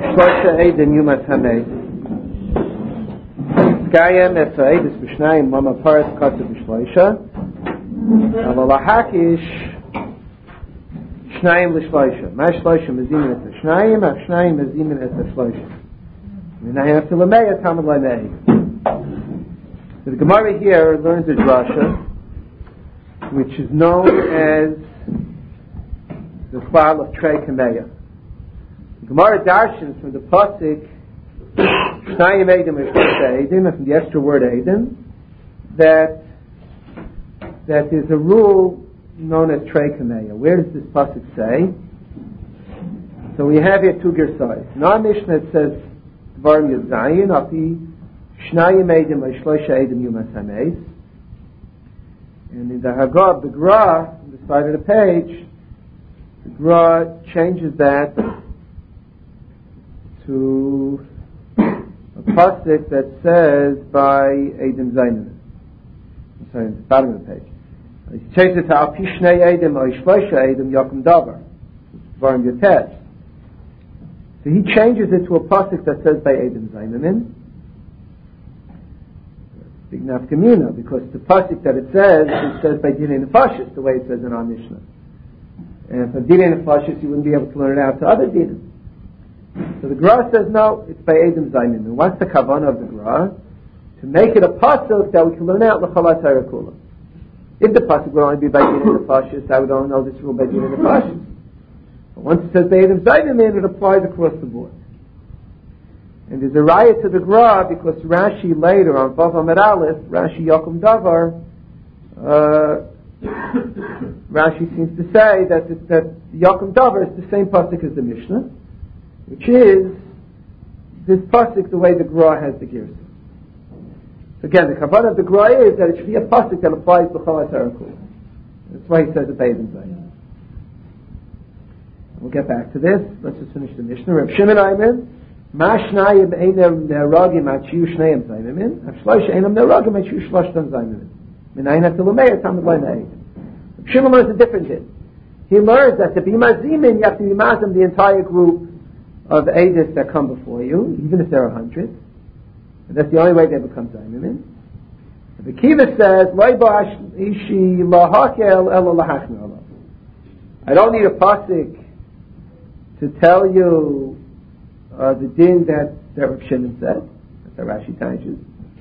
Shlosha Eidim Yumas Hamei Skayem Esa Eidis B'Shnayim Mama Paras Kata B'Shloisha Aval HaHakish Shnayim L'Shloisha Ma Shloisha Mezimin Esa Shnayim Av Shnayim Mezimin Esa Shloisha Minayim Esa Lameya Tamad Lameya. So the Gemara here learns a drasha which is known as the Klal of Trei Kameya. Gemara darshans from the pasuk Shnayim Eidim Shloisha Eidim, and from the extra word Eidim, that is a rule known as Trei Kameya. Where does this pasuk say? So we have here two gersayis. In our Mishnah it says Dvarim Yudzayin Api Shnayim Eidim Shloisha Eidim Yumas Hameis, and in the Haggadah, the Gra on the side of the page, the Gra changes that to a pasuk that says by Eidim Zayin. Sorry, at the bottom of the page. He changes it to Al Pishnei Eidim or Shloisha Eidim Yakum Davar, Dvarim Yotet. So he changes it to a pasuk that says by Eidim Zayin. Big nafkamina, because the pasuk that it says by Dinei Nefashis, the way it says in our Mishnah. And for Dinei Nefashis, you wouldn't be able to learn it out to other dinim. So the Gra says no, it's by Eidim Zayin. And what's the kavanah of the Gra? To make it a pasuk that we can learn out l'chalat Torah kula. If the pasuk would only be by Dinei Nefashis, I would only know this rule by Dinei Nefashis. But once it says by Eidim Zayin, it applies across the board. And there's a raya to the Gra because Rashi later on Vav Amud Aleph, Rashi Yakum Davar, Rashi seems to say that Yakum Davar is the same pasuk as the Mishnah, which is this pasuk the way the Gra has the Girsa. So again, the kavanah of the Gra is that it should be a pasuk that applies to Chalat Harakul. That's why he says it by Eidim Zayin. We'll get back to this. Let's just finish the Mishnah. Reb Shimon Aimer. Ma shnayim einam neragim achiyu shnayim zaymimin. Av shloisha einam neragim achiyu shloshtam zaymimin. Minayin hatilumeya tamid laynei. Shimon learns a different thing. He learns that to be mazimin, you have to be mazim the entire group of edis that come before you, even if there are 100. And that's the only way they become zaymimin. The Kiva says, Loi ba'ash ishi lahakel ela lahachna alav. I don't need a pasuk to tell you the din that Reb Shimon said. That's how Rashi teaches.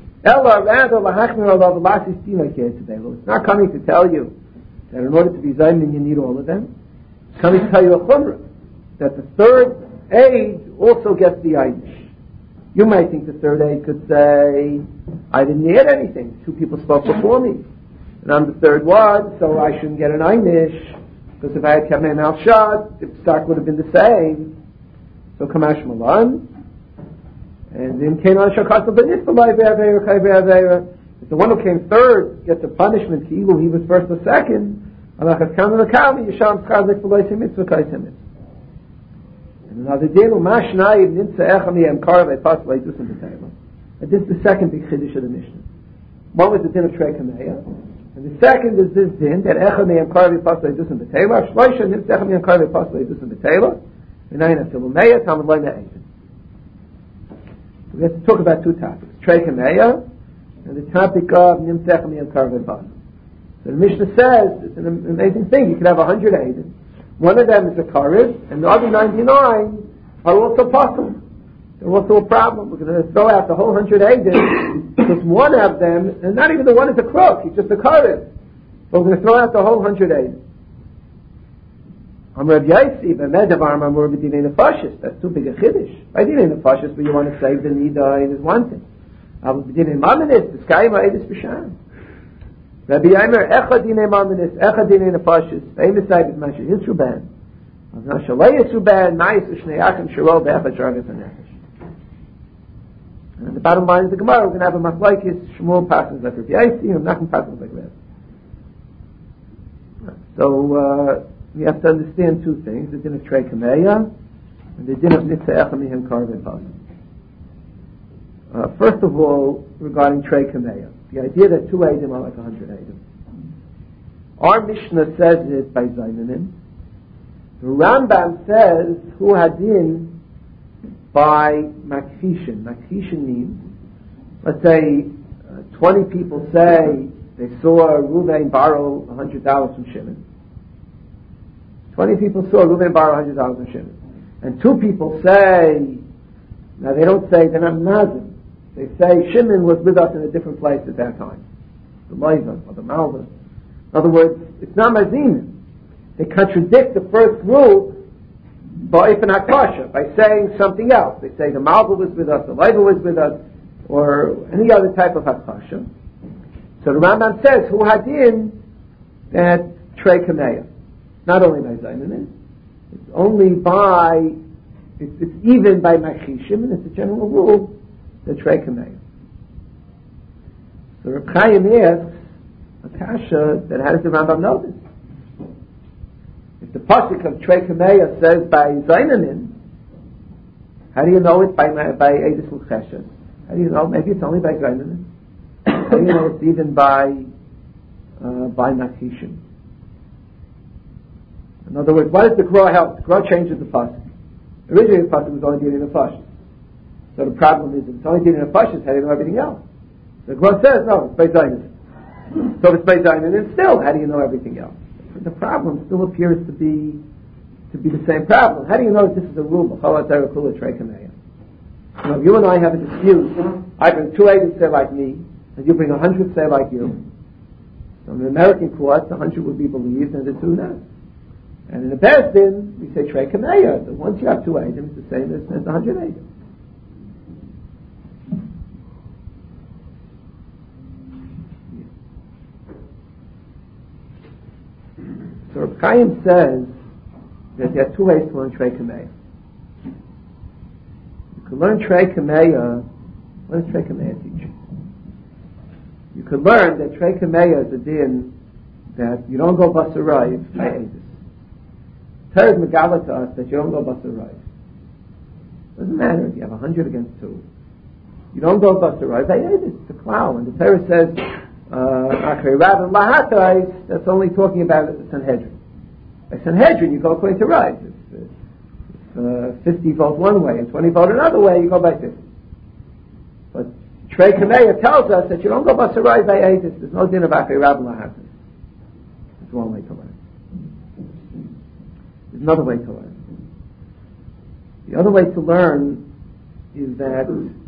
It's not coming to tell you that in order to be Zaymin you need all of them. It's coming to tell you a chumrah, that the third aid also gets the Einish. You might think the third aid could say, I didn't need anything. 2 people spoke before me. And I'm the third one, so I shouldn't get an Einish. Because if I had kept my mouth shut, the stock would have been the same. So Kamash Malan, and in Kenan Shakasal Benifalai Ve'aveira Kai Ve'aveira. If the one who came third gets a punishment, he was first or second. And another din, Mashnai Nitza Echam Yem Karve Paslay Dusim B'Tayla. And this is the second big chiddush of the Mishnah. One was the din of Trei Kameya, and the second is this din that Echam Yem Karve Paslay Dusim B'Tayla. Shloisha Nitza Echam Yem Karve Paslay Dusim B'Tayla. So we have to talk about 2 topics, Trei Kameya and the topic of Nimtzechem Yem Karvei Pas. So the Mishnah says it's an amazing thing. You could have 100 Eidim. One of them is a Karev, and the other 99 are also possible. They're also a problem. We're going to throw out the whole 100 Eidim because one of them, and not even the one is a crook, he's just a Karev. But we're going to throw out the whole 100 Eidim. Amar Rav Yaisi, B'medavar Amar B'dinei Nefashis. That's too big a chiddush. By Dinei Nefashis, but you want to save the nida, it is one thing. But B'dinei Mamanis, the sky ma'edis b'shan. Rabbi Aimer, Echad Dinei Mamanis, Echad Dinei Nefashis, Famous side is Masha Yisruban. Avna Shalei Yisruban, Ma'is V'shnei Achim Shiro B'echad Sharvis HaNefesh. And the bottom line is the Gemara, we're going to have a machlokes, Shmuel passes like Rav Yaisi, and Nachman passes like Rav. So, we have to understand 2 things: the din of Trei Kameya and the din of Nitza Echam Yem Karvei Pas. First of all, regarding Trei Kameya, the idea that 2 Eidim are like 100 Eidim. Our Mishnah says it by Zayminim. The Rambam says Hu Hadin by makhishin. Makhishin means, let's say, 20 people say they saw Reuven borrow $100 from Shimon. 20 people saw Reuven borrow $100 from Shimon. And 2 people say, now they don't say, they're not nazim. They say Shimon was with us in a different place at that time. The Leiva or the Malva. In other words, it's not mazim. They contradict the first group by saying something else. They say the Malva was with us, the Leiva was with us, or any other type of hakasha. So the Rambam says, Hu hadin, that Trei Kameya. Not only by Zainanin, it's only by, it's even by Machishim, and it's a general rule, the Trei Kameya. So Reb Chaim asks, Akasha, that how does the Rambam know this? If the pasuk of Trei Kameya says by Zainanin, how do you know it's by Eidus L'Cheshes? How do you know? Maybe it's only by Zainanin. How do you know it's even by Machishim? In other words, what does the Gra help? The Gra changes the pasuk. Originally the pasuk was only dealing in the Pashas. So the problem is, if it's only dealing in the Pashas, how do you know everything else? The Gra says, no, it's by Zainanin. So if it's by Zainanin, still, how do you know everything else? The problem still appears to be the same problem. How do you know that this is a rule? If you and I have a dispute, I bring 2 agents say like me, and you bring 100 say like you. So in the American courts, 100 would be believed, and the 2 not. And in the Beis Din, we say Trei Kameya. So once you have 2 agents, it's the same as 100 agents. So Reb Chaim says that there are 2 ways to learn Trei Kameya. You can learn Trei Kameya. What does Trei Kameya teach you? You can learn that Trei Kameya is a din that you don't go basarayv by Eidus. Torah is megala to us that you don't go basarayv. Doesn't matter if you have 100 against 2. You don't go basarayv by Eidus. It's a cloud. And the Torah says, that's only talking about the Sanhedrin. By Sanhedrin, you go according to Rav. If 50 vote one way and 20 vote another way, you go by 50. But Trei Kameya tells us that you don't go basarayv by Eidus. There's no din of Achrei Rav Lahatais. It's one way to learn. There's another way to learn. The other way to learn is that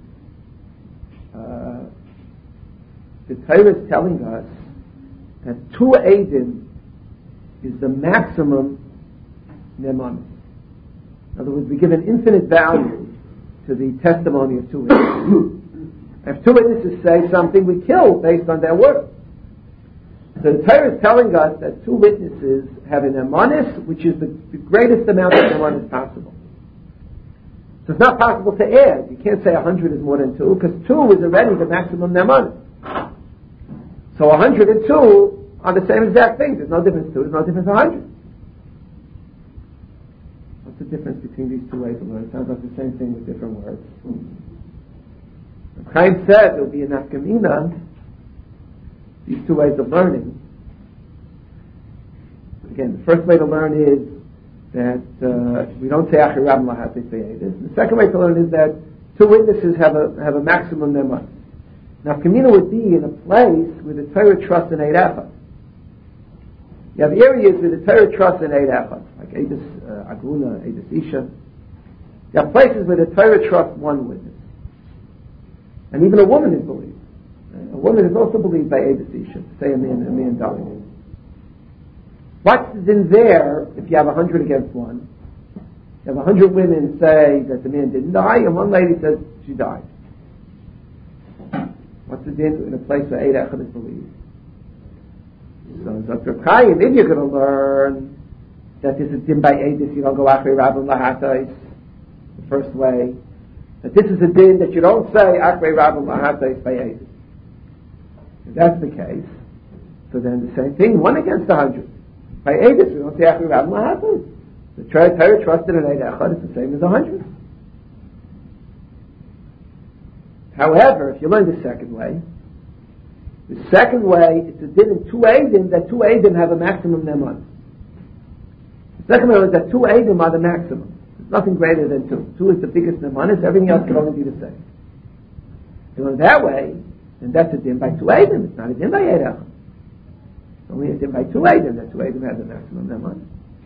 the Torah is telling us that 2 eidim is the maximum ne'emanus. In other words, we give an infinite value to the testimony of 2 witnesses. If 2 witnesses say something, we kill based on their word. So the Torah is telling us that 2 witnesses have an ne'emanus, which is the greatest amount of ne'emanus possible. So it's not possible to add. You can't say 100 is more than 2, because 2 is already the maximum ne'emanus. So 102 are the same exact thing. There's no difference 2, there's no difference 100. What's the difference between these 2 ways of learning? It sounds like the same thing with different words. Chaim said there will be an nafkamina, these 2 ways of learning. Again, the first way to learn is that we don't say Achrei Rav Lahatais Be'edus. The second way to learn is that 2 witnesses have a maximum ne'emanus. Now, Kamina would be in a place where the Torah trusts in Eid Echad. You have areas where the Torah trusts in Eid Echad, like Eidus Aguna, Eidus Isha. You have places where the Torah trusts 1 witness. And even a woman is believed. A woman is also believed by Eidus Isha, say a man died. What's in there if you have 100 against 1? You have 100 women say that the man didn't die, and 1 lady says she died. What's the din in a place where Eid Echad is believed? So, Dr. Chaim, if you're going to learn that this is din by Eidus, you don't go Achrei Rav Lahatais, the first way. That this is a din that you don't say Achrei Rav Lahatais by Eidus. If that's the case, so then the same thing, 1 against 100. By Eidus, we don't say Achrei Rav Lahatais. The Torah trusted in Eid Echad is the same as 100. However, if you learn the second way, it's a din in 2 eidim, that 2 eidim have a maximum ne'emanus. The second way is that 2 eidim are the maximum. nothing greater than 2. 2 is the biggest nemanis, everything else can only be the same. So in that way, then that's a din by 2 Eidim, it's not a din by 8 Echad. It's only a din by 2 Eidim, that 2 Eidim has the maximum nemanis.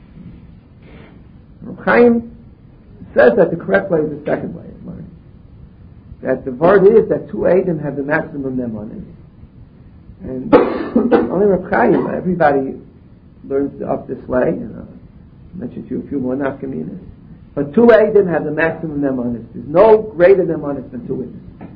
Reb Chaim says that the correct way is the second way of learning. That the word is that 2 Eidim have the maximum nemanis. And only Reb Chaim, everybody learns up this way, and I mentioned to you a few more nafkaminas. But 2 Eidim have the maximum nemanis. There's no greater nemanis than 2 witnesses.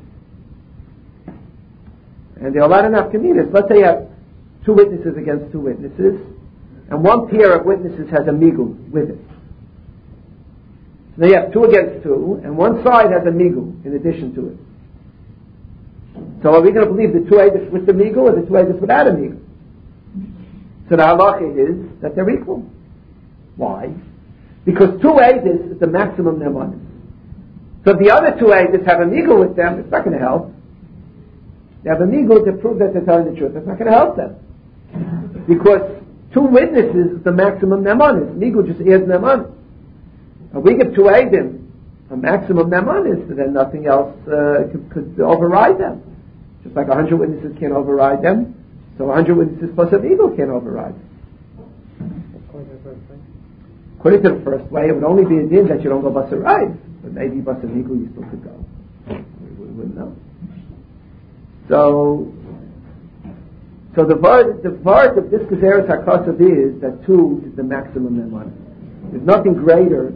And there are a lot of nafkaminas. Let's say you have 2 witnesses against 2 witnesses, and one pair of witnesses has a migul with it. So you have 2 against 2, and one side has a migul in addition to it. So are we going to believe the 2 Eidim with the migul or the 2 Eidim without a migul? So the halacha is that they're equal. Why? Because 2 Eidim is the maximum nemanis. So if the other 2 Eidim have a migul with them, it's not going to help. They have a migul to prove that they're telling the truth. It's not going to help them. Because 2 witnesses is the maximum nemanis. Migul just adds nemanis. If we give 2 Eidim a maximum nemanis, then nothing else could override them. Just like 100 witnesses can't override them, so 100 witnesses plus a migul can't override them. According to the first way, it would only be a din that you don't go basarayv, but maybe basar migul you still could go. We wouldn't know. So the part of this Gezeres HaKasav is that 2 is the maximum nemanis. There's nothing greater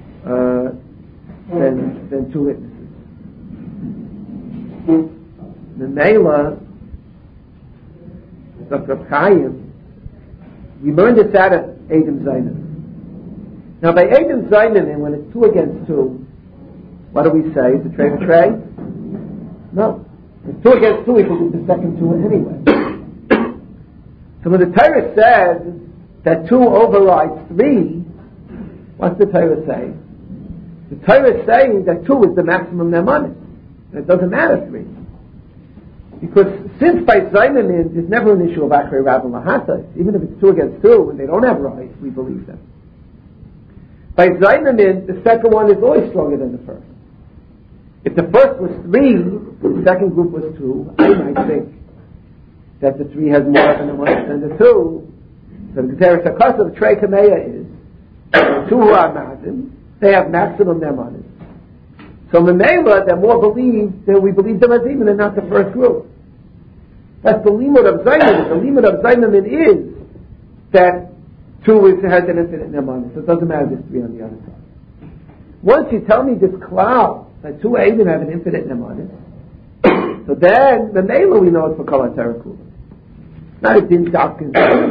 than 2 witnesses. The Neila, Dr. Chaim, we learned this out of Eidim Zayman. Now by Eidim Zayman, when it's 2 against 2, what do we say? Is the tray a tray? No. If 2 against 2, we can do the second 2 anyway. So when the Torah says that 2 overrides 3, what's the Torah saying? The Torah is saying that 2 is the maximum nemanis. And it doesn't matter 3. Because since by Zaymanin, there's never an issue of Achrei Rav and Lahata. Even if it's 2 against 2 and they don't have right, we believe them. By Zaymanin, the second one is always stronger than the first. If the first was 3, the second group was 2, I might think that the 3 has more than the 2. So the Gezeres HaKasav, the Trei Kameya is, the 2 who are Mazim, they have maximum nemanis. So Memela, they're more believed, we believe them as even and not the first group. That's the limud of Zayman. The limud of Zayman is that 2 has an infinite nemanis. So it doesn't matter if there's 3 on the other side. Once you tell me this cloud, that 2 Eidim have an infinite nemanis, so then Memela we know it's for Kol HaTerakula. Not a din doctrine.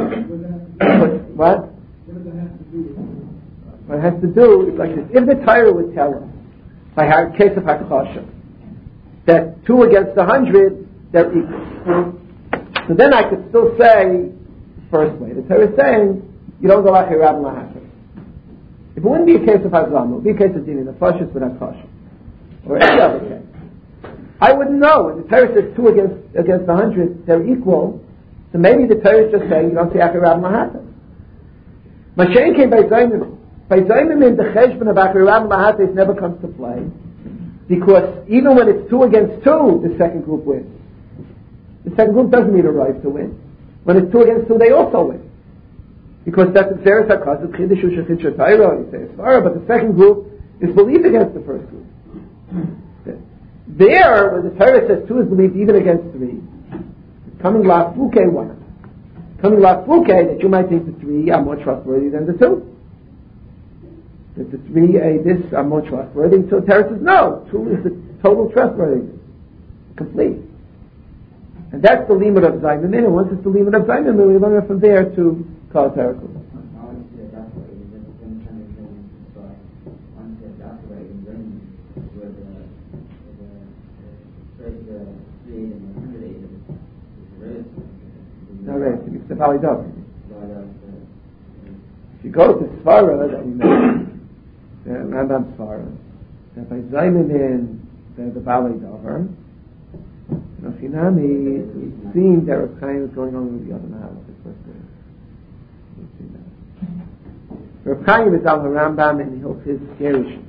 What? What it has to do is like this. If the Torah would tell us, by case of Hakasha, that 2 against 100, they're equal. So then I could still say, first way, the Torah is saying, you don't go like a Rav Lahata. If it wouldn't be a case of Hazlam, it would be a case of Dini, the Fashis with Hakasha. Or any other case. I wouldn't know. When the Torah says 2 against 100, they're equal, so maybe the Torah is just saying, you don't say Achrei Rav Lahata. Mashiach came by Zayman. By Zayman, the cheshbon of Achrei Rav Lahata never comes to play, because even when it's 2 against 2, the second group wins. The second group doesn't need a right to win. When it's 2 against 2, they also win. Because that's the Gezeres HaKasav, Chidushu Shechid Shetayra, you say Svara, but the second group is believed against the first group. There, when the Torah says 2 is believed even against 3, coming last Fuke 1. Coming last Fuke, that you might think the 3 are more trustworthy than the 2. That the 3 this are more trustworthy. So the Torah says no, 2 is the total trustworthiness. Complete. And that's the limit of Zayman. And once it's the limit of Zayman, we learn it from there to Kol HaTerakula. No, right. It's the Valley Dog. If you go to Svara that we mentioned, the Rambam Svara, that by Zaymanin, the Valley Dover, Finami, it seemed that Reb Chaim was going on with the other Mahalach. We've seen that. Reb Chaim is al Rambam in Hilchis Gerushin.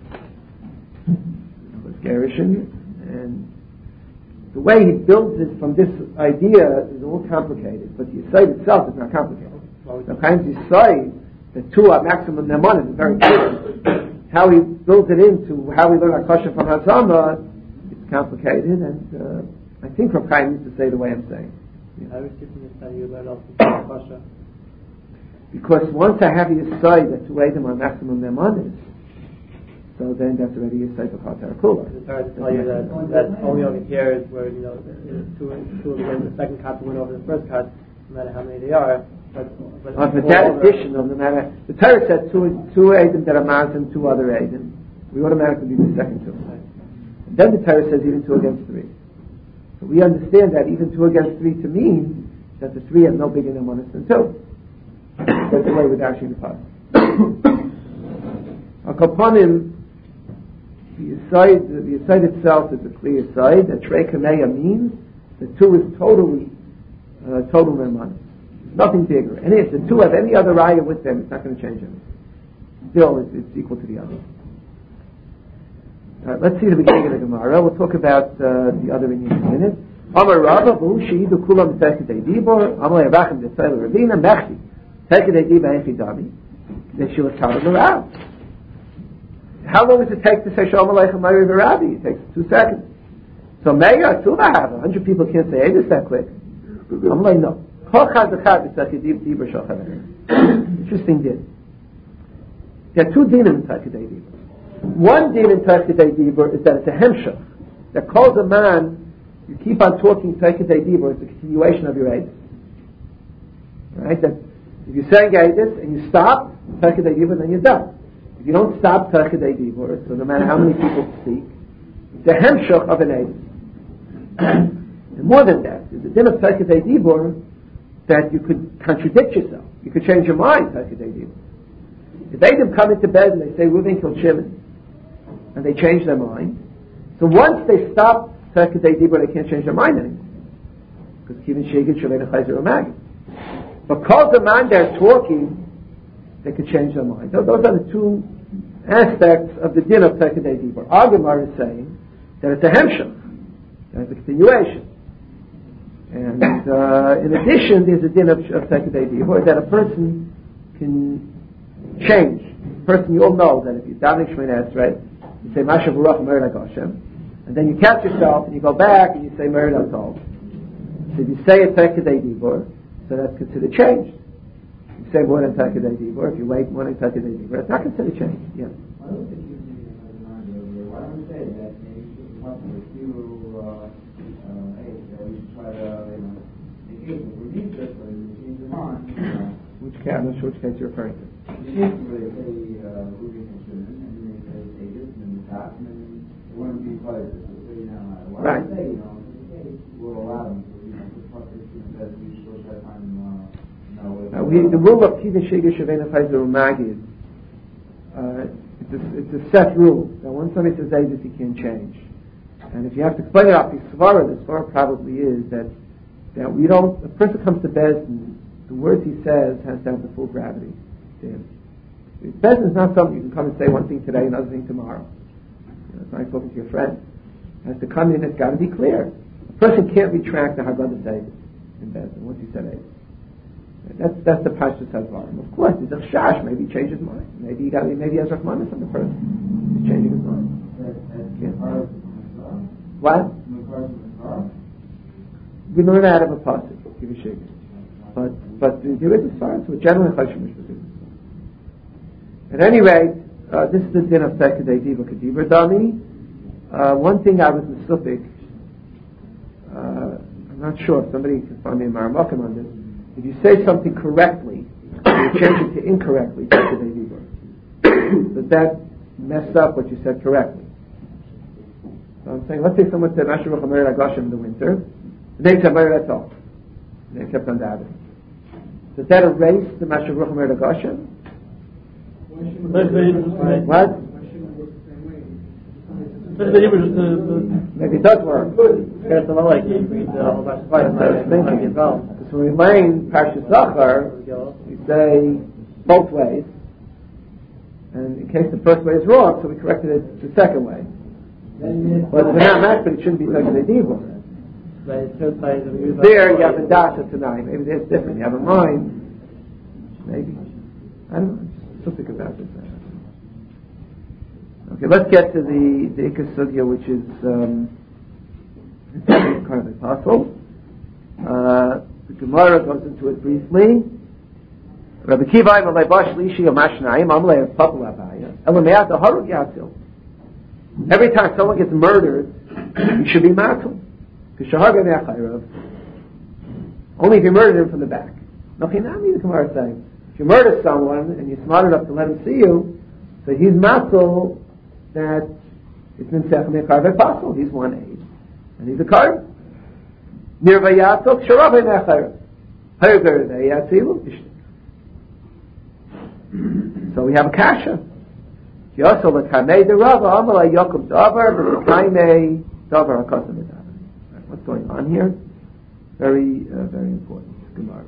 And the way he builds it from this idea is all complicated, but the Yesod itself is not complicated. Reb Chaim's Yesod, the two are maximum Nemanim, is very clear. How he builds it into how we learn Akasha from Hazama, it's complicated, and I think Reb Chaim needs to say the way I'm saying. I was just going to say you learn also Akasha. Because once I have a Yesod that two Eidim are maximum Nemanim, so then that's already a Yesod of Chatar Kula. It's hard to tell you that only over here is where, two of the second cut to win over the first cut, no matter how many they are. But that addition, no matter, the Torah said two Eidim that are Mazim, two other Eidim, we automatically do the second two. Right. And then the Torah says even 2 against 3. So we understand that even 2 against 3 to mean that the 3 have no bigger Nemanis than 2. That's the way with actually the part. Upon him, the Yesod itself is a clear side. That Trei Kameya means that 2 is total Nemanis. Nothing bigger. And if the 2 have any other raya with them, it's not going to change anything. Still, it's equal to the other. Let's see the beginning of the Gemara. We'll talk about the other in a minute. Amar Rabba, V'hu she'idu kulam b'tekadei dibor, Amar Yerachim b'tzayla Ravina, Mechti, tekadei dibor echidami, that she was telling her out. How long does it take to say Shalom Aleichem Ma'ari V'Rabi? It takes 2 seconds. So Meya, 100 people can't say, hey, this that quick. I'm like, no. Interesting din. There are 2 dinim in Tekadei Dibur. One din in Tekadei Dibur is that it's a hemshach. That calls a man, you keep on talking Tekadei Dibur, it's a continuation of your Eidus. Right? That if you're saying Eidus and you stop Tekadei Dibur, then you're done. If you don't stop Tekadei Dibur, so no matter how many people speak, it's a hemshach of an Eidus. And more than that, there's a din of Tekadei Dibur that you could contradict yourself. You could change your mind, Tekadei Dibur. If Eidim come into bed and they say, Reuven killed Shimon, and they change their mind, so once they stop Tekadei Dibur, they can't change their mind anymore. Because Kivin Shegit Shavena Chayzer Umagi. Because the man they're talking, they could change their mind. Those are the 2 aspects of the din of Tekadei Dibur. Our Gemara is saying that it's a hemshach, that it's a continuation. And in addition, there's a din of Tekadei Dibur that a person can change. A person, you all know that if you're davening Shemini Esrei, you say Masha Baruch Merid Hashem, and then you catch yourself and you go back and you say Merid Hatov. So if you say a Tekadei Dibur, so that's considered change. You say more than Tekadei Dibur. If you wait more than Tekadei Dibur, it's not considered change. Yeah. Why don't we say that maybe once in a few that we should try to negate it? We need this, but we change the mind. Which case? I'm not sure which case you're referring to. We need to really say Reuven and Shimon, and then they say this, and then the top, and then it wouldn't be quite as good. Why don't we say, we'll allow them to, put this in the bed, we should try to find them, the rule of Kivin Shegit Shavena Chayzer Umagi is it's a set rule that when somebody says Eidus, he can't change. And if you have to explain it out, the Svara probably is that we don't. A person comes to Bezdin, the words he says has to have the full gravity. Bezdin is not something you can come and say one thing today, another thing tomorrow. It's like talking to your friend. It has to come in. It's got to be clear. A person can't retract the Haggadah Eidus in Bezdin once he said Eidus. That's the Pashtus Hazvarim. Of course, he's a chash. Maybe he changed his mind. Maybe he has Rahmanis on the person. He's changing his mind. What? We learn out of a pasuk. Give a shake. But there is a science with generally chashmish. At any rate, this is the din of Tekadei Dibur Kedibur Dami. One thing I was in Suffolk. I'm not sure if somebody can find me a Maramakim on this. If you say something correctly, you change it to incorrectly, does that mess up what you said correctly? So I'm saying, let's say someone said Masha Baruch Merid Hashem in the winter, and they said Merid Hatov, and they kept on davening. Does that erase the Masha Baruch Merid Hashem? What? Maybe it does work. So we learn Parshas Zachar, we say both ways. And in case the first way is wrong, so we corrected it the second way. But if it's not matched, it shouldn't be such a evil. There you have a dasha tonight. Maybe it's different. You have a mind. Maybe. I don't know. Still think about this. Okay, let's get to the Ikar Sugya, which is kind of apostle. The Gemara goes into it briefly. Rabbi Kiva Amalei Bash Lishi Yomashnaim Amalei Papal Abaya Elameat Harug Yatzil. Every time someone gets murdered, you should be matul. Only if you murdered him from the back. Nochinami, the Gemara is saying. If you murder someone and you're smart enough to let him see you, so he's matul that it's been second karve apostle. He's 1/8, and he's a karv. Nirvayatok sharav nechayr. Hayger they yatzilu. So we have a kasha. Also, the kamei the rava amalei yakum davar the kamei davar akasim davar. What's going on here? Very, very important. Gemara.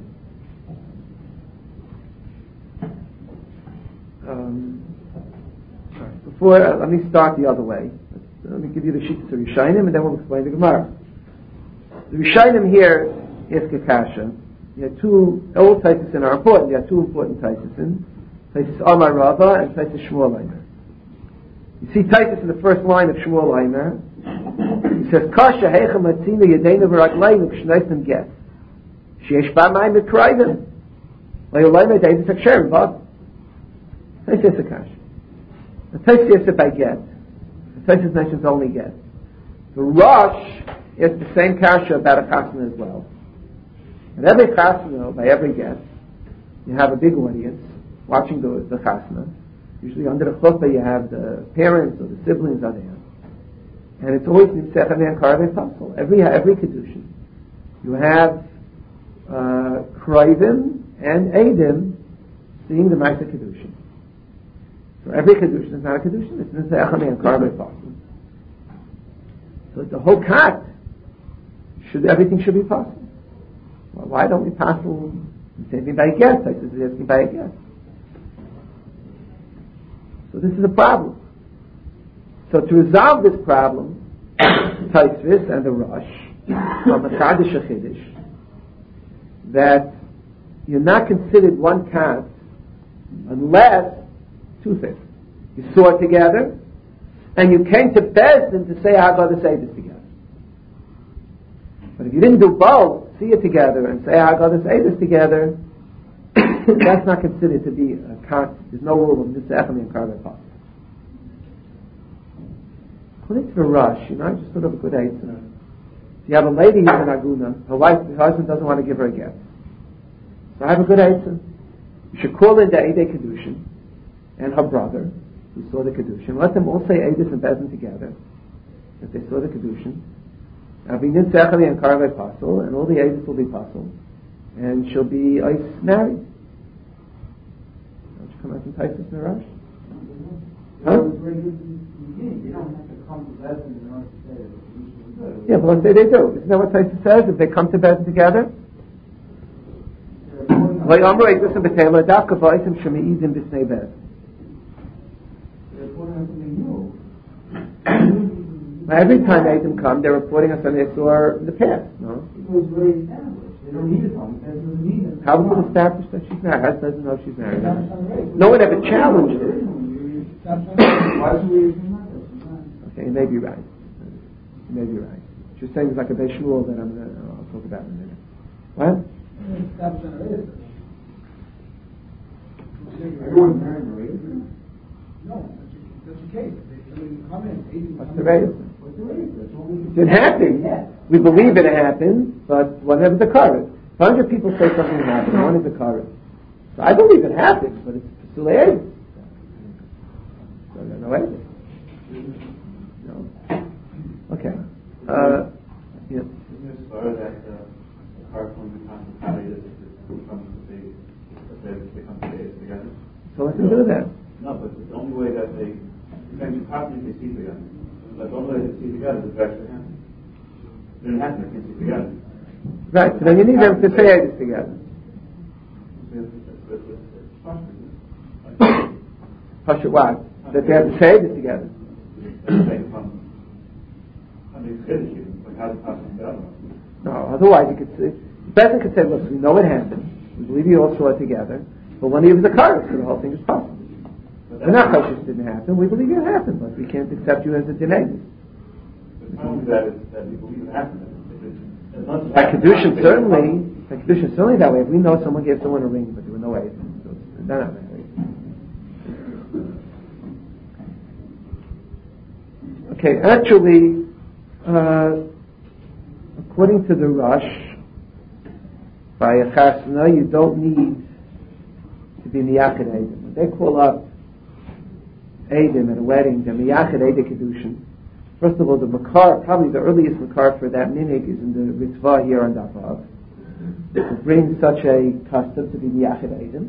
Before, let me start the other way. Let me give you the Shittas of Rishonim, and then we'll explain the Gemara. The Rishonim here is Kakasha. You have all Taisasin are important. You have two important Taisasin. Taisis Amar Rava and Taisis Shmuel Aimer. You see Taisis in the first line of Shmuel Aimer. He says, Kasha Heichem Latina Yadeinu V'Ragleinu K'Shneisim Get. Sheesh B'Mayim V'Krayvim. V'Yolayim Yadeinu T'Aksherim V'Ad. Taisis Akasha. The Taisis if I get. The Taisis mentions only get. The Rosh is the same kasha about a chasna as well. And every chasna, by every guest, you have a big audience watching the chasna. Usually under the chuppah you have the parents or the siblings are there. And it's always Nimtzech and Karvei Pasul. Every Kedushin. You have Krayvim and Eidim seeing the Ma'aseh Kedushin. So every Kedushin is not a Kedushin, it's Nimtzech and Karvei Pasul. So the whole kat, everything should be possible. Well, why don't we pasul the same thing by a guest? I said the asking by a guest. So this is a problem. So to resolve this problem, Taisvis and the Rosh from the Chadish Achidish, that you're not considered one kat unless two things. You saw it together, and you came to Bezdin to say Haggadah Seder together. But if you didn't do both, see it together and say Haggadah Seder together, that's not considered to be a kat. There's no rule of Nitzach and Karvei Pasul. According to the Rosh, I just thought of a good answer. If you have a lady who's an aguna, her husband doesn't want to give her a gift. So I have a good answer. You should call in the Eidei Kedushin and her brother, who saw the Kedushin. Let them all say Eidus and Bezin together, if they saw the Kedushin. I'll be Nitzachali and Karvei Pasul, and all the Eidus will be Pasul, and she'll be married. Don't you come out from Taisus and the Rosh? Huh? You don't have to come to Bezin in order to say that the Kedushin is good. Yeah, but let's say they do. Isn't that what Taisus says? If they come to Bezin together? Every time Eidim come, they're reporting us on they saw in the past, no? It was very established. They don't need to come. It doesn't need it. How was it established that she's married? How doesn't know she's married? No one ever challenged it. Okay, you may be right. You may be right. What you're saying is like a Beishmuel that I'll talk about in a minute. What? Everyone's married already? No, that's the case. What's the rate? It happened. We believe it happened, but whatever the current. 100 people say something happened, one is the current. So I believe it happened, but it's still a So no way. No. Okay. Yeah. Isn't there sort of that apart from the contemplated that they come together? So let's do that. No, but the only way that they can possibly see together. But the only way they see together is to actually happen. It didn't happen, they can't see together. Right, so then you need them to say it together. Pasha what? That they have to say this together. No, otherwise you could say, the person could say, listen, we know it happened. We believe you all saw it together. But one of you was a Karas, so the whole thing is possible. We're not cautious it didn't happen. We believe it happened, but we can't accept you as a Dinetis. The problem with that is that we believe it happened. By Kedushin, certainly that way. If we know someone gave someone a ring, but there were no aids, so they're not married. Okay, actually, according to the Rosh, by a chasna, you don't need to be miyachid eidim. When they call up eidim at a wedding, they're miyachid eidim kedushin. First of all, the makar, probably the earliest makar for that minhag is in the Ritzvah here on Davav. To bring such a custom to be miyachid eidim.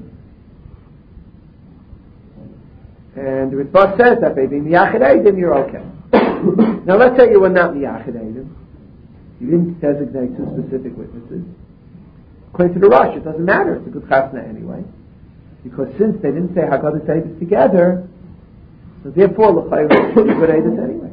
And the Ritzvah says that by being miyachid eidim, you're okay. Now let's say you were not miyachid eidim. You didn't designate two specific witnesses. According to the Rosh, it doesn't matter. It's a good chasna anyway. Because since they didn't say Haggadah Eidos together, so therefore, l'chayr should be good Eidos anyway.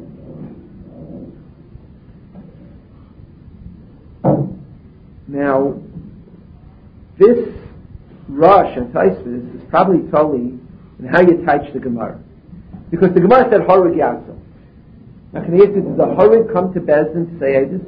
Now, this Rosh and Taisvis is probably totally in how you teach the Gemara. Because the Gemara said Horeg Yatzal. Now can I ask you, does the Horeg come to Bezdin to say Eidos?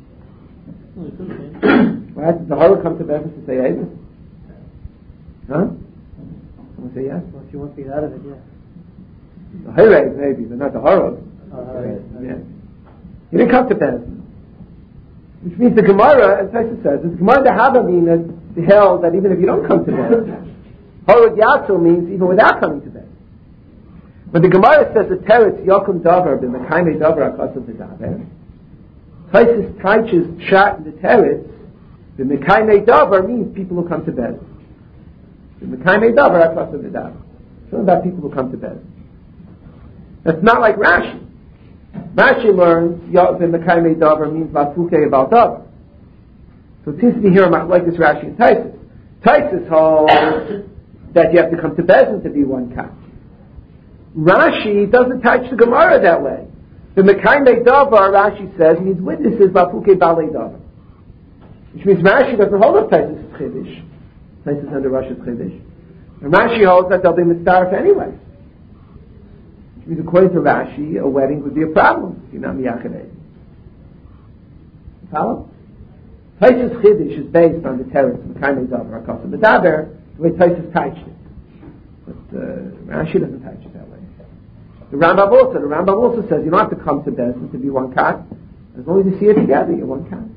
Right? Does the Horeg come to Bezdin to say Eidos? Huh? Someone say yes? Well, if you want to get out of it, yeah. The Horeg maybe, but not the Horeg. Yeah. He didn't come to Bezdin. Which means the Gemara, as Taisa says, the Gemara the Habamim held that even if you don't come to Bezdin, Horeg Yatzal means even without coming to Bezdin. When the Gemara says the teretz yokum davar b'mekaimei davar akasav v'daver, Taisus teaches shot in the teretz b'mekaimei davar means people who come to bed. B'mekaimei davar akasav v'daver. It's not about people who come to bed. That's not like Rashi. Rashi learns b'mekaimei davar means vafuke about davar. So it seems to be here like this Rashi and Taisus. Taisus holds that you have to come to Bezdin to be one kat. Rashi doesn't touch the Gemara that way. The Mekaimei Davar, Rashi says, means witnesses Bafuke Balei Davar. Which means Rashi doesn't hold up Taisus' Chiddush. Taisus under Rashi's Chiddush. And Rashi holds that they'll be mitzaref anyway. Which means according to Rashi, a wedding would be a problem if you're not miyachid eidim. Follow? Taisus' Chiddush is based on the teretz Mekaimei Davar, Akasav V'daver, the way Taisus touched it. But Rashi doesn't touch it that way. The Rambam also says you don't have to come to Bezdin to be one kat. As long as you see it together, you're one kat.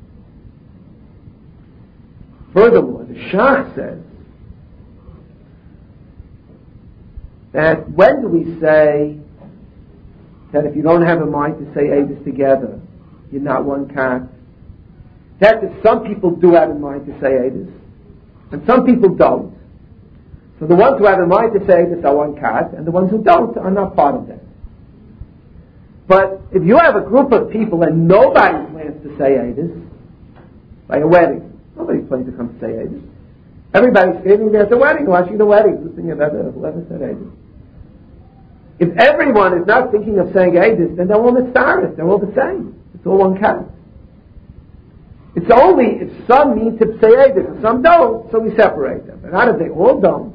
Furthermore, the Shach says that when do we say that if you don't have a mind to say Eidos together, you're not one kat? That is, some people do have in mind to say Eidos, and some people don't. So the ones who have in mind to say this are one kat, and the ones who don't are not part of that. But if you have a group of people and nobody plans to say Eidos, like a wedding, nobody plans to come to say Eidos. Everybody's standing there at the wedding, watching the wedding, listening about whoever said Eidos. If everyone is not thinking of saying Eidos, then they're all mitzaref, they're all the same. It's all one kat. It's only if some need to say Eidos and some don't, so we separate them. But not if they all don't.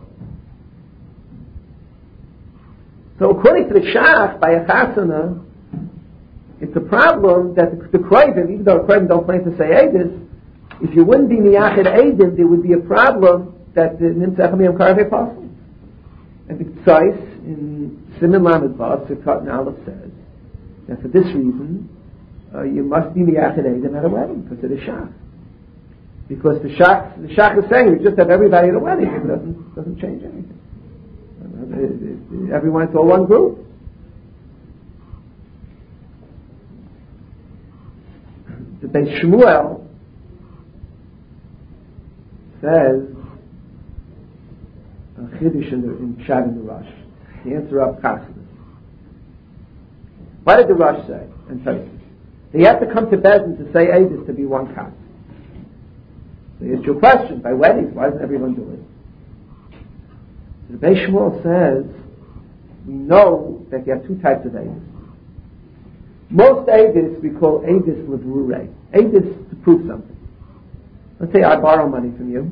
So according to the Shach, by a chasana, it's a problem that the Kroivim, even though the Kroivim don't plan to say Eidos, if you wouldn't be miyachid eidim, there would be a problem that the Nimtzach Miyam Karavei Apostle. And the Tzais in Siman Lamed Vav, Sirkat and Aleph says that for this reason, you must be miyachid eidim at a wedding, because of the Shach. Because the Shach is saying, we just have everybody at a wedding, it doesn't change anything. Everyone, it's all one group. The Beis Shmuel says a chiddush in Shad in the Rosh. He answers up Chassidus. What did the Rosh say? And Taisus, they have to come to Bezdin to say Eidos to be one kat. So it's your question: by weddings, why doesn't everyone do it? The Beis Shmuel says we know that there are two types of Eidus. Most Eidus we call Eidus Levrurei. Eidus to prove something. Let's say I borrow money from you,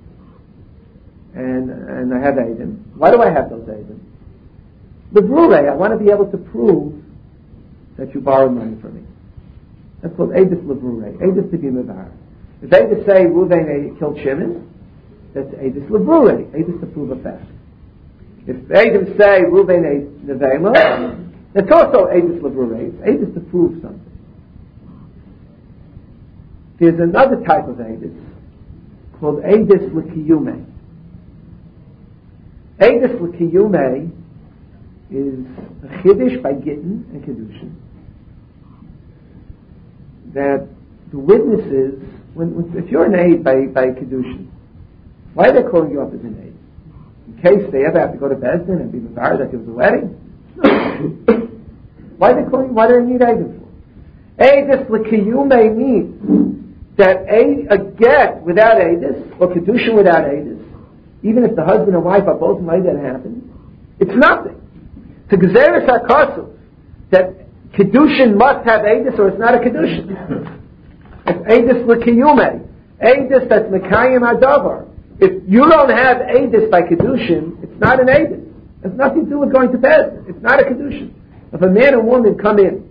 and I have Eidim. Why do I have those Eidim? Levrurei, I want to be able to prove that you borrowed money from me. That's called Eidus Levrurei. Eidus to be Mevar. If Eidus say Reuven killed Shimon, that's Eidus Levrurei. Eidus to prove a fact. If Eidim say Reuven Nevela, that's also Eidus Levrurei. It's Eidus to prove something. There's another type of Eidus called Eidus L'Kiyumei. Eidus L'Kiyumei is a Chiddush by Gittin and Kedushin. That the witnesses, if you're an aid by Kedushin, why are they calling you up as an aid? In case they ever have to go to Bezdin and be Mavar that there was a wedding? Why are they calling you? Why do they need Eidim for? Eidus L'Kiyumei means that a get without Eidus, or Kedushin without Eidus, even if the husband and wife are both made that happen, it's nothing. To Gezeres HaKosov, that Kedushin must have Eidus or it's not a Kedushin. It's Eidus L'Kiyumei. Eidus that's Mekayim HaDavar. If you don't have Eidus by Kedushin, it's not an Eidus. It has nothing to do with going to bed. It's not a Kedushin. If a man and woman come in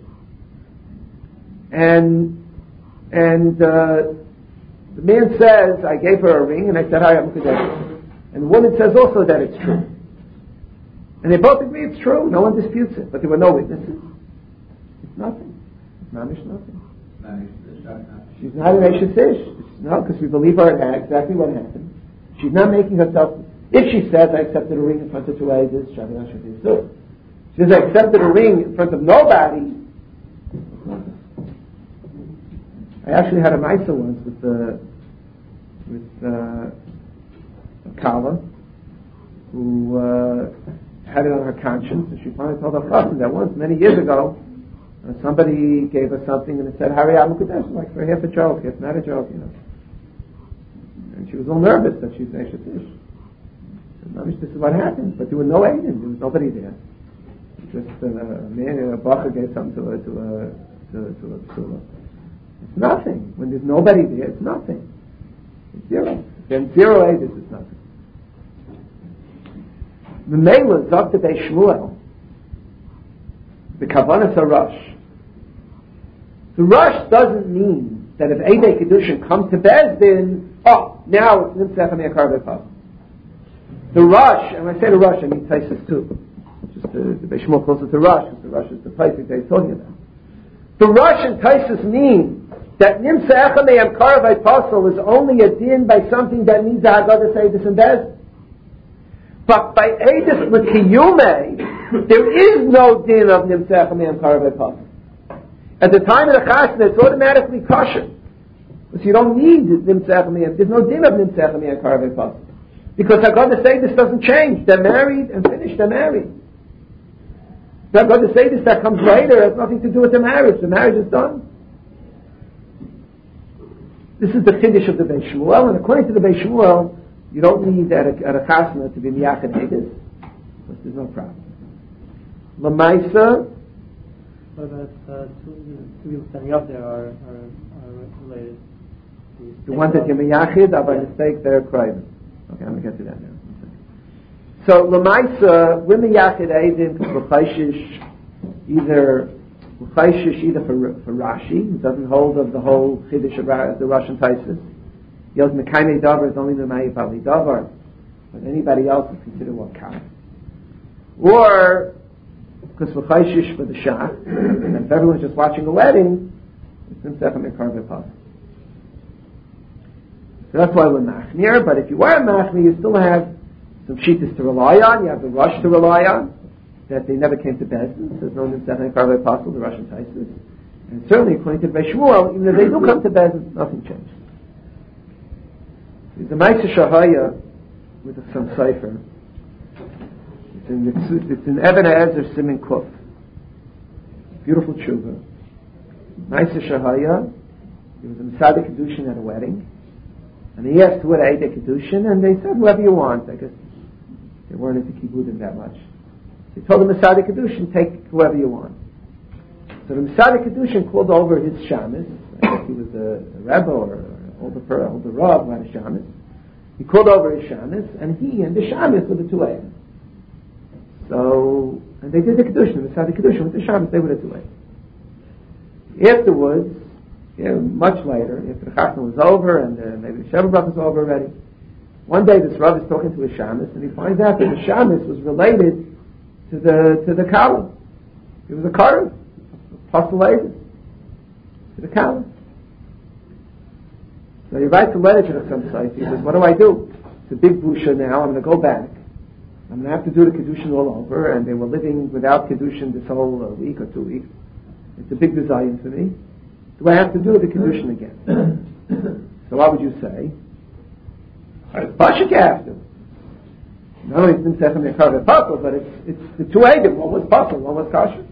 and the man says, I gave her a ring and I said, hi, I'm Kedesh. And the woman says also that it's true. And they both agree it's true. No one disputes it. But there were no witnesses. It's nothing. It's mamish nothing. She's not an Eshes Ish. No, because we believe her exactly what happened. She's not making herself... If she says, I accepted a ring in front of two Eidos, she says, I accepted a ring in front of nobody. I actually had a Maisa once with a Kala who had it on her conscience, and she finally told her husband that once, many years ago, somebody gave her something and it said, Hari Amukadesh, like for half a joke, it's not a joke, And she was all nervous that she's Eshes Ish. This is what happened, but there were no Eidim, there was nobody there. Just a man, a bacher gave something to a psula. It's nothing. When there's nobody there, it's nothing. It's zero. Then zero Eidus is nothing. The Mela Zog to Beis Shmuel, the Kavanas HaRosh. The Rosh doesn't mean that if Eidei Kedushin come to Bezdin, now it's Nimtzach HaMe'akar B'Pav. The Rosh, and when I say the Rosh, I mean Taisus too. Just the Beis Shmuel closer to Rosh, because the Rosh is the place that he's talking about. The Rosh and Taisus mean that Nimsa Echamei Amkar V'Apostle is only a din by something that needs a Haggadah Seidus and Bez. But by Eidus L'Kiyumei, there is no din of Nimsa Echamei Amkar V'Apostle. At the time of the Chasna, it's automatically kosher. So you don't need Nimsa Echamei. There's no din of Nimsa Echamei Amkar V'Apostle. Because Haggadah Seidus doesn't change. They're married and finished, they're married. The Haggadah Seidus that comes later has nothing to do with the marriage. The marriage is done. This is the Chiddush of the Beis Shmuel, and according to the Beis Shmuel, you don't need at a chasna to be miyach and Eidus, because there's no problem. Lamaisa. What about two people standing up there are related? The ones that you're miyachid are by mistake, they're private. Okay, I'm going to get to that now. So Lamaisa, we're miyachid Eidim because L'chaishish either for Rashi, who doesn't hold of the whole Chiddush of the Russian Taisus. Yod Mekaimei Davar is only Mekayim Bali Davar, but anybody else is considered Wakaf. Or because L'chaishish for the Shah, and if everyone's just watching a wedding, it's Nimtzach HaMe'akar V'Pav. So that's why we're Machmir, but if you are Machmir, you still have some Shittas to rely on, you have the Rush to rely on, that they never came to Bezdin, so there's no Nimtzach HaMe'akar V'Apostle, the Russian Taisus. And certainly according to Beis Shmuel, even if they do come to Bezdin, nothing changed. There's a Ma'aseh Shahaya with some cipher. It's in Even HaEzer Siman Kuf. Beautiful tshuva. Ma'aseh Shahaya, there was a Masada Kedushin at a wedding, and he asked who had Eidei Kedushin, and they said whoever you want. I guess they weren't into kibbudim that much. He told the Masada Kedushin, take whoever you want. So the Masada Kedushin called over his shamus. I guess he was a rebbe or an older rav who had a shamus. He called over his shamus, and he and the shamus were the two Eidim. So, and they did the Kedushin, the Masada Kedushin with the shamus, they were the two Eidim. Afterwards, much later, after the Chachma was over, and maybe the Sheva Bracha was over already, one day this Rav is talking to his shamus, and he finds out that the shamus was related to the Kala. He was a Karan, apostle to the Kala. So he writes a letter to the Samsai. He says, what do I do? It's a big busha now. I'm going to go back. I'm going to have to do the Kedushin all over. And they were living without Kedushin this whole week or 2 weeks. It's a big desire for me. Do I have to do the Kedushin again? So what would you say? Bashik you have to. Not only is it Sechem Yekar Apostle, but it's the two Eidim. One was Apostle, one was Kasher.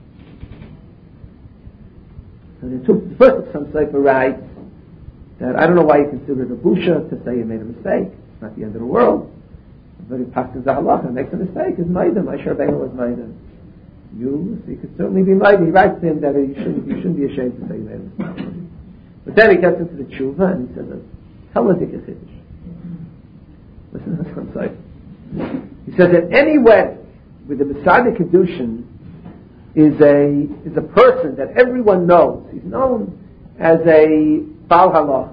So they took the first of some Sefer writes that I don't know why you consider it a busha to say you made a mistake. It's not the end of the world. But if Paskin Zahalacha makes a mistake, it's Maida. My Sharbeinu was Maida. You could certainly be Maida. He writes to him that you shouldn't be ashamed to say you made a mistake. But then he gets into the tshuva and he says, hell is it Chiddush? Listen to this one side. He says that any wedding with the Masada Kedushin is a person that everyone knows. He's known as a Baal Halacha.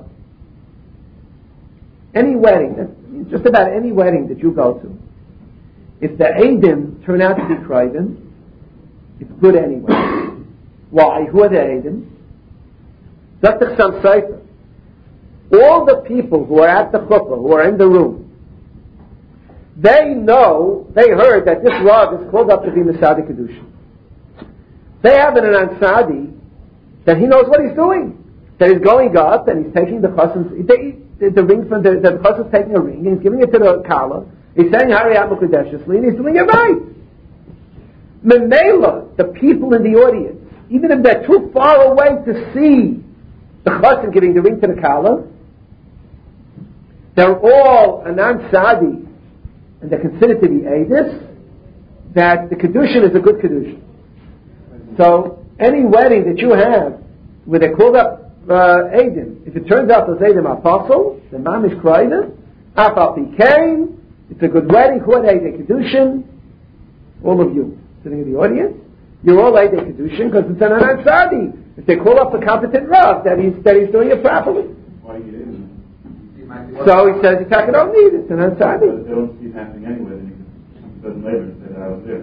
Any wedding, just about any wedding that you go to, if the Eidim turn out to be Krivim, it's good anyway. Why? Who are the Eidim? Zatzach Sam Sefer. All the people who are at the chuppah, who are in the room, they heard that this Rav is called up to be Masada Kedushin. They have an Ansadi that he knows what he's doing. That he's going up and he's taking the chassan, the ring from the chassan's taking a ring and he's giving it to the Kala. He's saying Hariyat Mukadeshesli and he's doing it right. Memela, the people in the audience, even if they're too far away to see the chassan giving the ring to the Kala, they're all an Ansadi and they're considered to be Eidis, that the Kedushin is a good Kedushin. So, any wedding that you have where they called up Eidim, if it turns out those Eidim are apostle, the Mam is Krivim, Afal Pikain, it's a good wedding, Chod Eidei Kedushin, all of you sitting in the audience, you're all Eidei Kedushin because it's an Ansadi. If they call up the competent Rav, that he's doing it properly. Why do you do it? So he says, you don't need it, it's an Ansadi. They don't see it happening anyway, then you can later and say that I was there.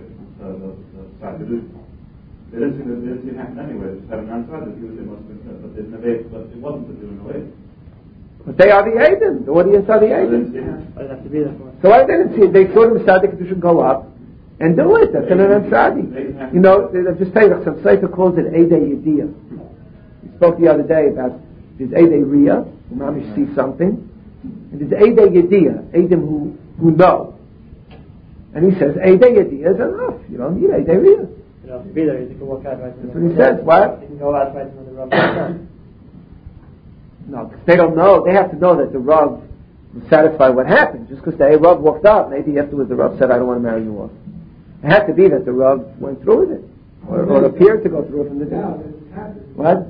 They didn't see it happen anyway. They just had an answer that he was there, but it wasn't that they were in the way. But they are the Eidim. The audience are the Eidim. I'd have to be there for it. So I didn't see it. They saw the Masada Kedushin go up and do it. That's an Ansadi. You know, I'll just tell you, some Sefer calls it Eidei Yediyah. We spoke the other day about there's Eidei Riyah, who Mamish see something, and there's Eidei Yediyah, Eidim who know. And he says, Eidei Yediyah is enough. You don't need Eidei Riyah. You don't have to be there. You can walk out right. That's what he says. What? You can go out right from the Rav. No, because they don't know. They have to know that the Rav was satisfied with what happened. Just because the Rav walked out, maybe afterwards the Rav said, I don't want to marry you off. It had to be that the Rav went through with it. Or appeared to go through it from the day. What?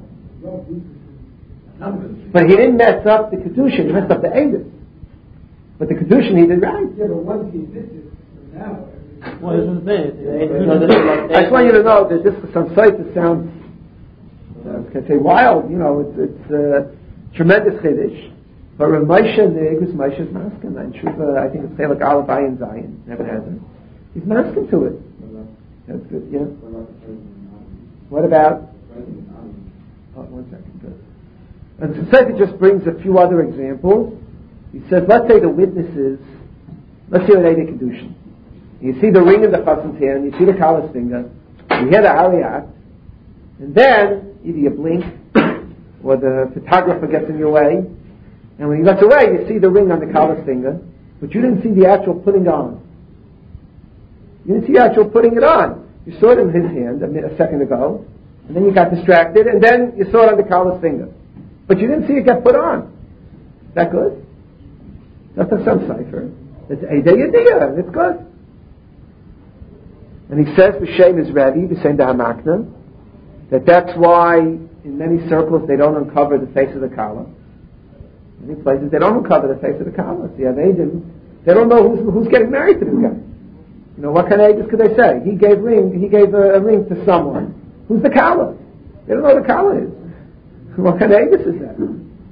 But he didn't mess up the Kedushin. He messed up the Eidim. But the Kedushin he did right. Yeah, but once he did it, now... Well, this is the thing. I just want you to know that this is some sites that sound, I can say wild, it's tremendous Chiddush. But Rav Moshe Negus, Moshe's masking, and Shuva, I think it's Chelak Aleph Ayin Zayin, never has it. He's masking to it. That's good, yeah. What about? Oh, 1 second, good. And the Sefer just brings a few other examples. He says, let's say the witnesses, let's say Eidei Kedushin. You see the ring in the chassan's hand, you see the Kala's finger, you hear the Hariyat, and then either you blink, or the photographer gets in your way, and when he gets away, you see the ring on the Kala's finger, but you didn't see the actual putting on. You didn't see the actual putting it on. You saw it in his hand a second ago, and then you got distracted, and then you saw it on the Kala's finger. But you didn't see it get put on. Is that good? That's a some cipher. It's Eidei Yediyah, and it's good. And he says B'Shem is ready, B'Shem Dahamakna, that's why in many circles they don't uncover the face of the Kala. In many places they don't uncover the face of the Kala. So you have Eidim, they don't know who's getting married to this guy. You know, what kind of Eidim could they say? He gave a ring to someone. Who's the Kala? They don't know who the Kala is. What kind of Eidim is that?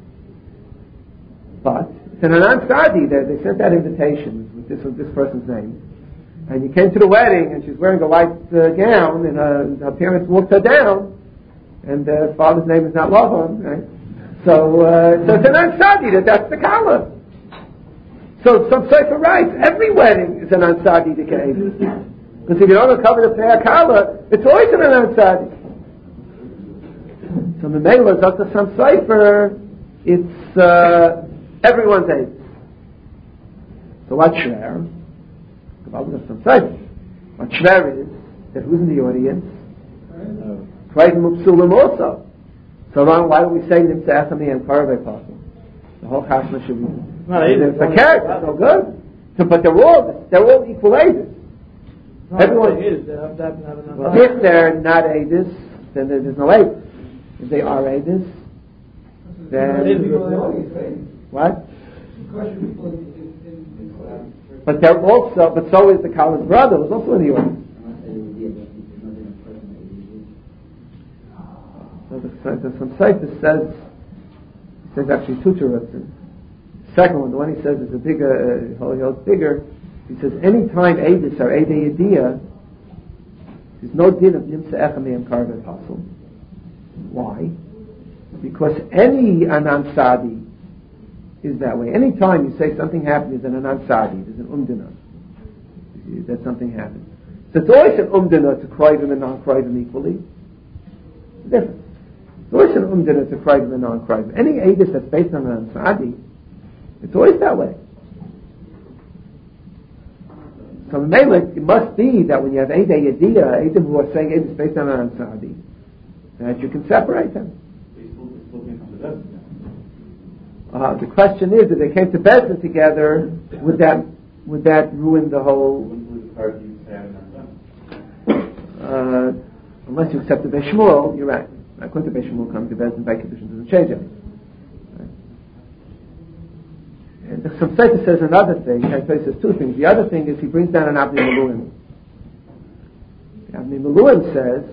But it's an Anan Sadi. They sent out invitations with this person's name. And you came to the wedding, and she's wearing a white gown, and her parents walked her down, and her father's name is not Lavan, right? So it's an Ansadi that's the Kala. So some Sefer writes, every wedding is an Ansadi to Ke'edim. Because if you don't uncover the Pei Kala, it's always an Ansadi. So Memela, after some Sefer, it's everyone's age. So what's Shrer? What Shver is that who's in the audience? Kvayim Upsulim also. So why don't we say Nimtza Echami and Karavei Pasul? The whole Chasna should be. It's a character, it's no good. So, but they're all equal ages. Everyone. Well, if they're not ages, then there's no ages. If they are ages, then what? But they're also, but so is the Kala's brother, who's also in the audience. So the some Sefer says actually two Terutzim. The second one, the one he says is a bigger, bigger. He says any time Eidis are Eidei Yediyah, there's no din of Nimtza Echami and Karavei Pasul. Why? Because any Anan Sadi is that way. Any time you say something happened, there's an Anan Sadi, there's an Umdina. That something happened. So it's always an Umdina to Kroivim and non-Kroivim equally. It's different. It's always an Umdina to Kroivim and non-Kroivim. Any Eidis that's based on an Anan Sadi, it's always that way. So it must be that when you have Eidei Yediyah, Eidim who are saying Eidis based on an Anan Sadi, that you can separate them. The question is, if they came to Bezdin together, would that ruin the whole? Unless you accept the Beis Shmuel, you're right. According to Beis Shmuel, coming to Bezdin by condition doesn't change anything. Right? And the Sefer says another thing. He says two things. The other thing is he brings down an Avnei Miluim. Avnei Miluim says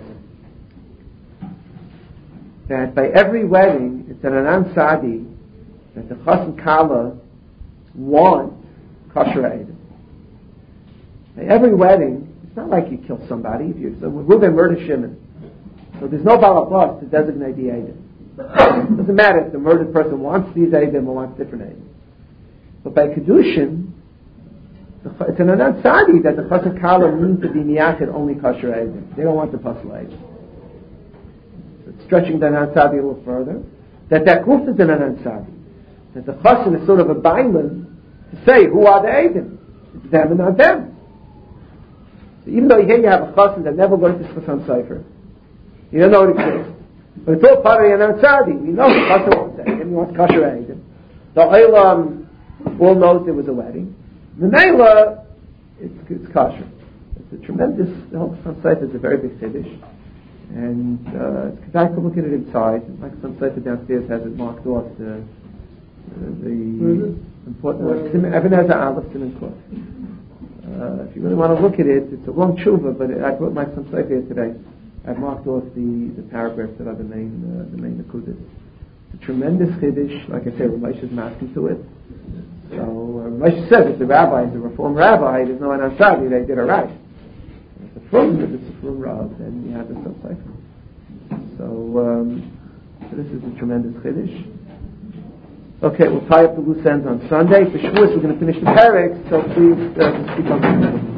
that by every wedding, it's an Anan Sadi that the Chas and Kala want kosher Eidim. By every wedding, it's not like you kill somebody. So Reuben murdered Shimon. So there's no balabas to designate the Eidim. It doesn't matter if the murdered person wants these Eidim or wants different Eidim. But by Kedushin, it's an Anan Sadi that the Chas and Kala mean to be miyakid only kosher Eidim. They don't want the Pasul Eidim. So it's stretching the Anan Sadi a little further. That guf is an Anan Sadi. That the Chassan is sort of a bindman to say who are the Eidim. It's them and not them. So even though here you have a Chassan that never learned this Chassan Sefer, you don't know it exists. But it's all part of the Anan Sadi. We know the Chassan wants Eidim, he wants kosher Eidim. The Olam all knows there was a wedding. The Mela, it's kosher. It's a tremendous, the whole Chassan Sefer is a very big Kiddush. And it's nice to look at it inside. Like some Sefer downstairs has it marked off the important words. Even as an Aleph Siman Kuf. If you really want to look at it, it's a long tshuva, but I brought my some Sefer here today. I've marked off the paragraphs that are the main nekudas. It's a tremendous chiddush. Like I say, Ramesh is masking to it. So Ramesh says if the rabbi is a Reform rabbi, there's no Anan Sadi, they did it right. If it's a From Rav, then you have the sub-Sefer. So this is a tremendous chiddush. Okay, we'll tie up the loose ends on Sunday. For Shavuos, we're going to finish the parak, so please keep on.